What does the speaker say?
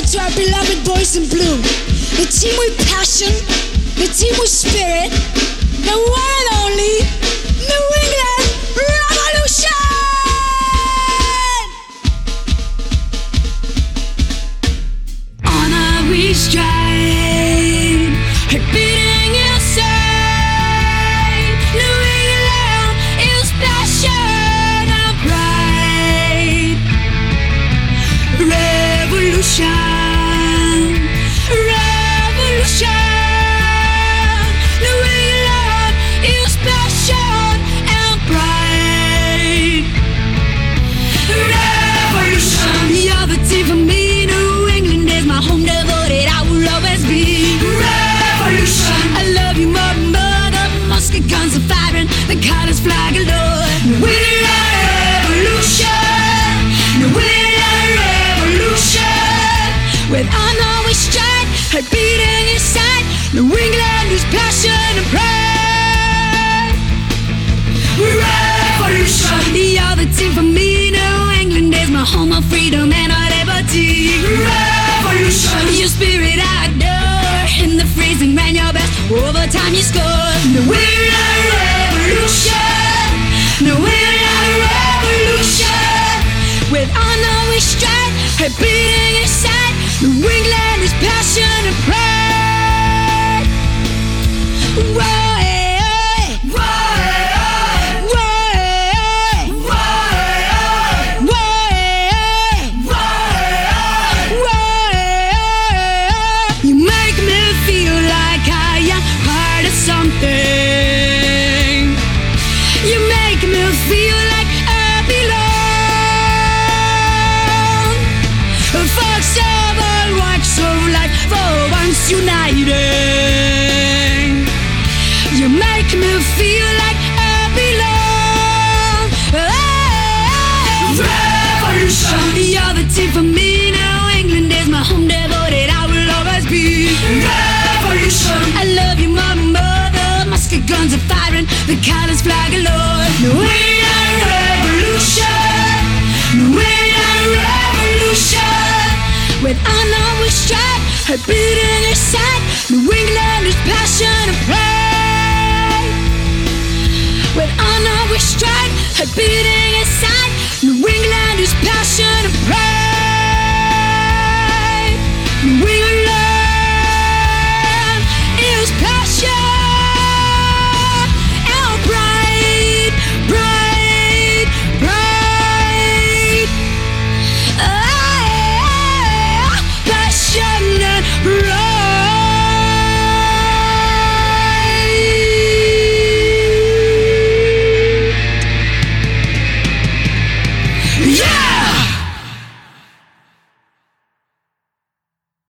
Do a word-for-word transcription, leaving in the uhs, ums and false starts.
to our beloved boys in blue, the team with passion, the team with spirit, the one and only New England Revolution! On our we strive, beating inside. New England is passion and pride. Revolution. Guns are firing, the colors fly galore. New England Revolution, New England Revolution. With honor we stride, heart beating inside. New England is passion and pride. Revolution, you're the team for me. New England is my home of freedom and our liberty. Revolution, your spirit I adore. In the freezing rain, your best overtime you score. New England Revolution, New England Revolution. With honor we stride, heart beating inside. New England is passion and pride. Whoa. Uniting, you make me feel like I belong. Oh, Revolution, you're the team for me. New England is my home, devoted I will always be. Revolution, I love you, my mother. Musket guns are firing, the colors fly galore. New England Revolution, New England Revolution. With honor we strive, heart beating inside. New England is passion and pride. With honor we strive, heart beating inside.